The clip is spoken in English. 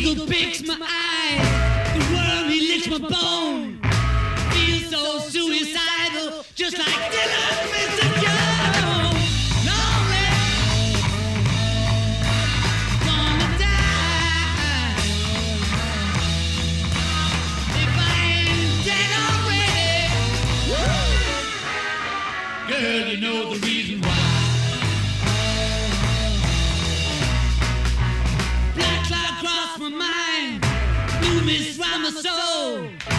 eagle picks my eye. The worm, he licks my bone. Feel so suicidal, just like Dylan, Mr. Jones. Lonely, gonna die. If I ain't dead already, woo. Girl, you know the reason why. Black cloud crossed my mind, blue mist round my soul.